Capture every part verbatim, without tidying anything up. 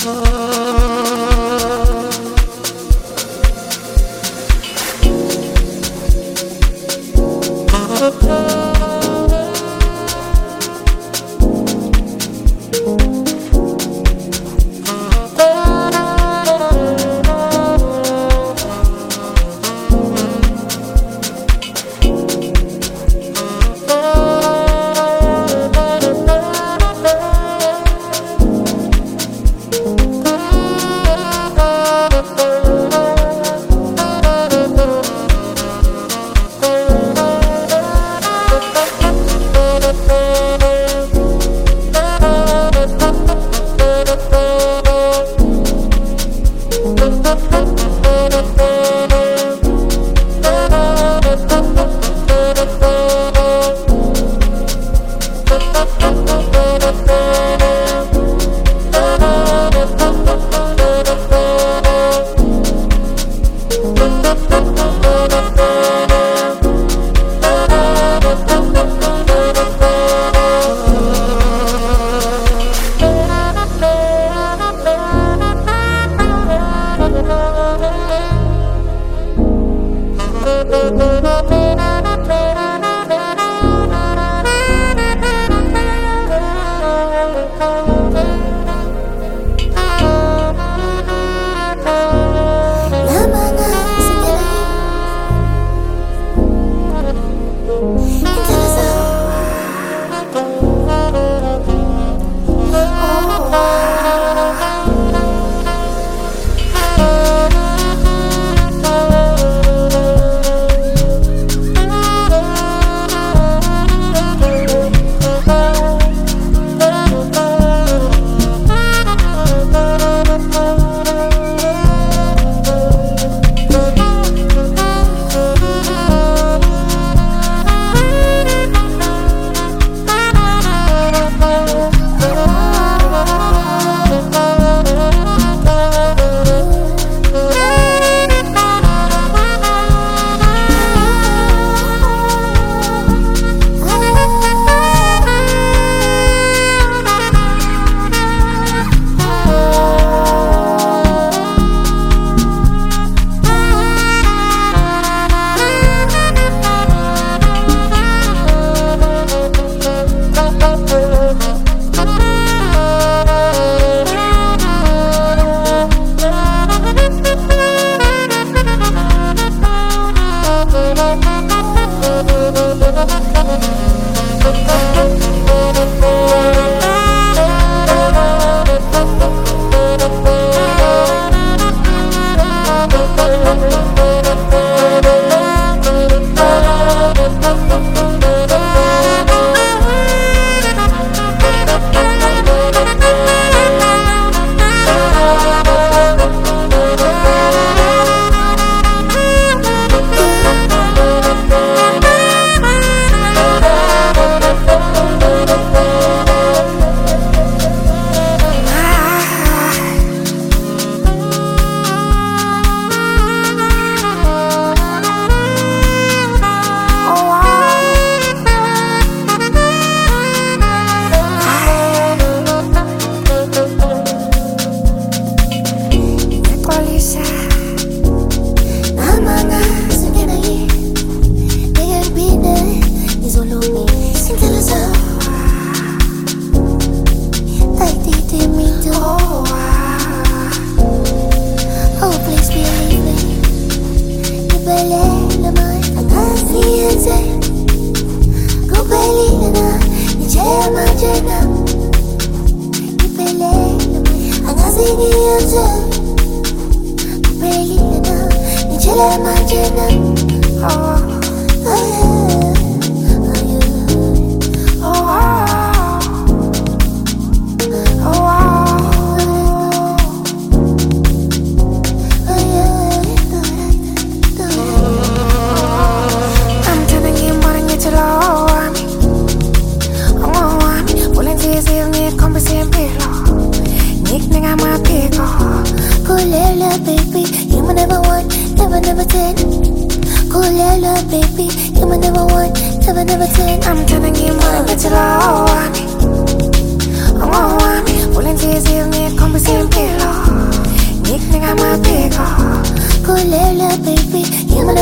I'm tryna get more, but you don't want me. I won't want me. Volunteers, give me a compass and pillow.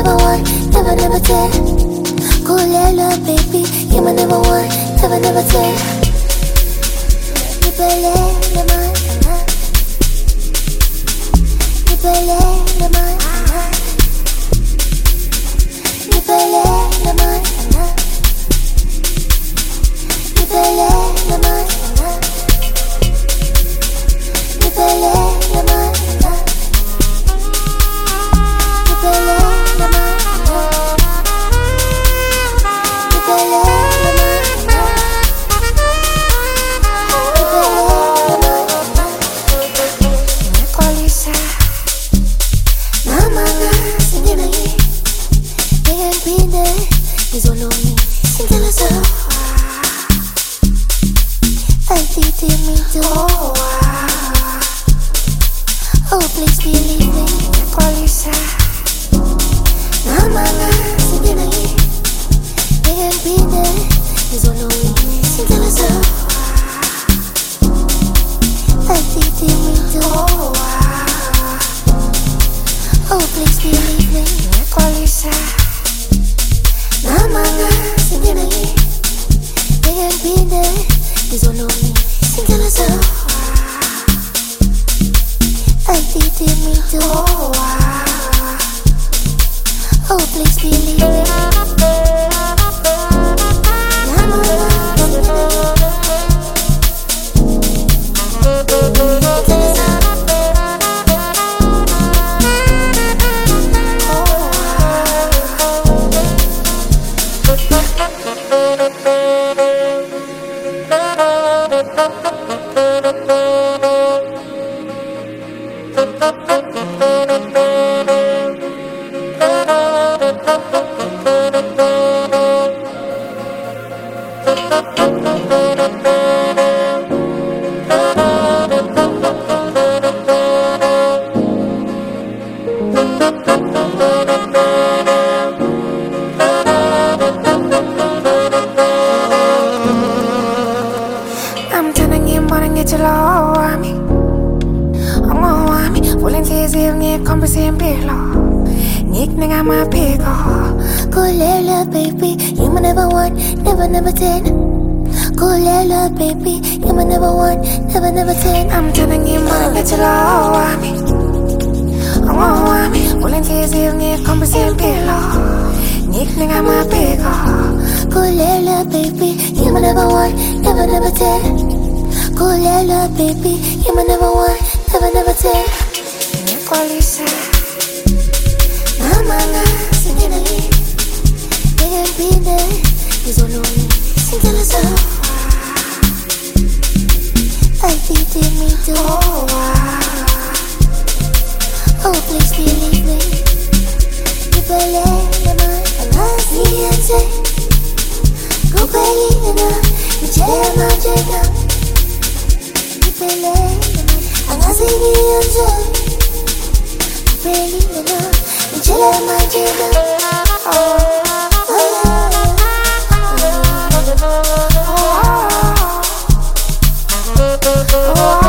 never one, never, never ten. Kulela, baby, you're my number one, never, never ten. Nipele, lemon, nipele, lemon, nipele, lemon, nipele, lemon, nipele, lemon. Oh, please believe me, police. Mama, singing a hit. They ain't been there. There's no way. Singing a song. I think they mean to. Oh, please believe me, police. Mama, singing a hit. They ain't been there. There's no way. Singing a song. I think they mean to. Oh, please believe me. I'm telling you, wanna get you low on me. I'm on me. Volunteers if you come see and pillow. Nick nigga my pickle. Kulela, baby, you my never one, never, never ten. Kulela, baby, you my never one, never, never ten. I'm telling you, wanna get you low on me. I'm on me. Volunteers if you come see and pillow. Nick nigga my pickle. Kulela, baby, you my never one, never, never ten. Kulela, baby, you my never one, never, never ten. Nicolisa, mama, singing a hit. They ain't been there, there's no way. Singing a song. I think they mean to. Oh, please believe me. You believe in my fiancé. Go believe in her, you tell my Jacob. You believe in my fiancé. Go believe in her, you tell my Jacob. Oh, oh, oh, oh, oh, oh.